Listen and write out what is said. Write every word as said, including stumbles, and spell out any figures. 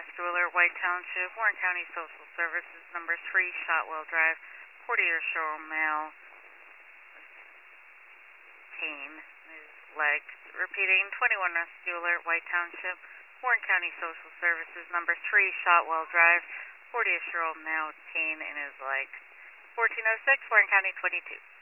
West Wheeler, White Township, Warren County Social Services, number three, Shotwell Drive, forty-year show male, pain in his legs. Repeating, twenty-one West Wheeler, White Township, Warren County Social Services, number three, Shotwell Drive, forty-year old male, pain in his legs. fourteen oh six, Warren County twenty-two.